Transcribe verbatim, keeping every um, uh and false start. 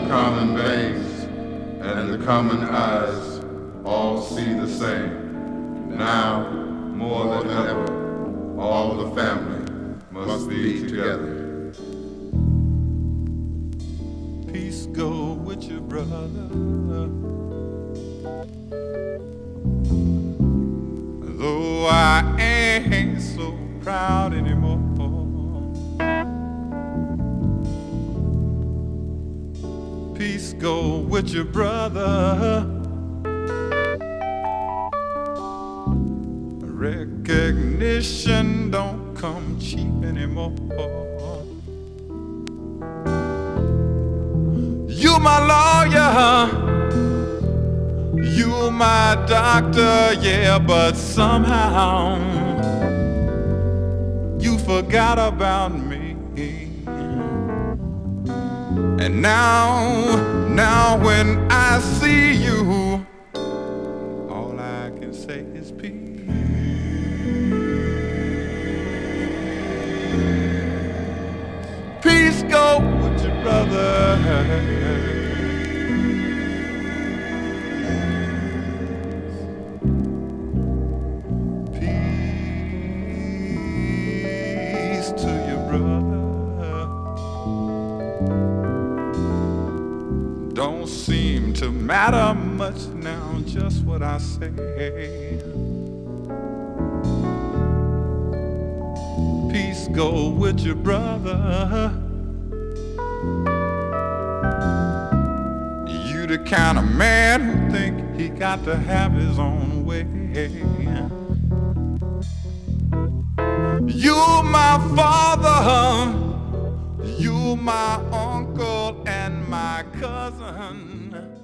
common veins and the common eyes all see the same. Now, more than ever, all the family must be together. Peace go with you, brother. Though I ain't so proud anymore. Peace go with you, brother. Recognition don't come cheap anymore. You my lawyer, you my doctor, yeah, but somehow you forgot about me. And now, now when I see you, all I can say is peace. Peace go with your brother. Peace to your brother. Don't seem to matter much now, just what I say. Peace go with your brother. You the kind of man who think he got to have his own way. You my father, you my uncle and my cousin.